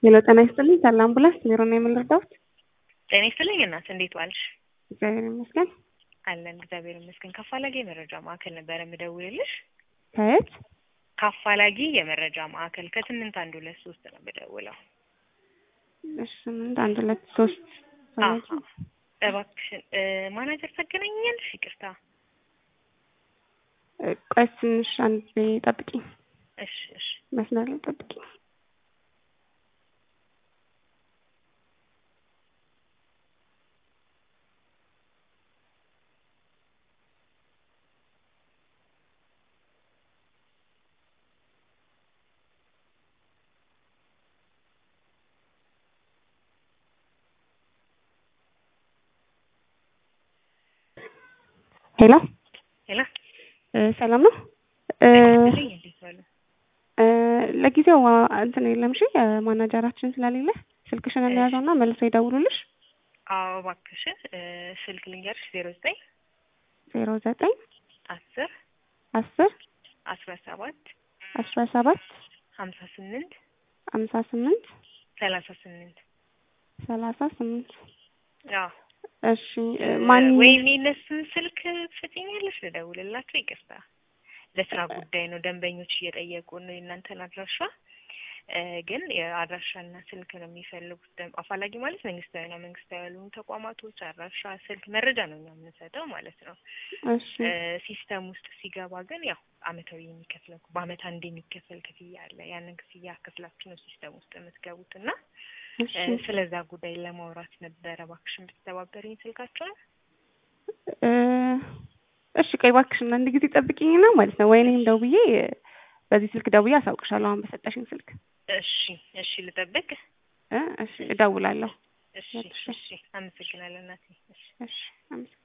ሄሎ ጤና ይስጥልኝ ሰላም አምቡላንስ ቢሮ ነው የምንረዳው? ጤና ይስጥልኝ እናት እንዴት ዋልሽ? እግዚአብሔር ይመስገን። አለን እግዚአብሔር ይመስገን። ካፋላጊ የመረጃ ማዕከል ነበር የምደውልልሽ። ከየት? ካፋላጊ የመረጃ ማዕከል ከ8123 ነው የምደውለው። እሺ 8123 እባክሽን ማናጀር ታገናኛለሽ? ይቅርታ ቆይ ትንሽ አንዴ ጠብቂኝ። እሺ መስመር ላይ ጠብቂኝ። ሄሎ ሰላም ነው? ለጊዜው እንትን የለም። እሺ ማናጀራችን ስለሌለ ስልክሽን እንያዘውና መልሶ ይደውሉልሽ። አዎ እባክሽን ስልክ ልንገርሽ 09 10 17 58 38 አዎ እሺ ማን ወይኔ እነሱን ስልክ ፍጥኛለሽ ልደውልላችሁ? ይቅርታ ለስራ ጉዳይ ነው። ደንበኞች እየጠየቁ ነው እናንተን አድራሻ ግን የአድራሻና ስልክ ነው የሚፈልጉት። አፋላጊ ማለት መንግስታዊ ነው። መንግስታዊ ያልሆኑ ተቋማቶች አድራሻ፣ ስልክ መረጃ ነው እኛ የምንሰጠው ማለት ነው። እሺ ሲስተም ውስጥ ሲገባ ግን ያው አመታዊ የሚከፍለው በአመት አንድ የሚከፈል ክፍያ አለ። ያንን ክፍያ ከፍላችሁ ነው ሲስተም ውስጥ የምትገቡትና ስለዛ ጉዳይ ለማውራት ነበረ። እባክሽን ብትተባበሪኝ ስልካቸውን። እሺ ቆይ እባክሽን አንድ ጊዜ ጠብቂኝና ማለት ነው። ወይኔም ደውዬ በዚህ ስልክ ደውዬ አሳውቅሻለሁ። አሁን በሰጠሽኝ ስልክ። እሺ ልጠብቅ? እሺ እደውላለሁ። እሺ አመሰግናለሁ እናቴ። እሺ አመሰግናለሁ።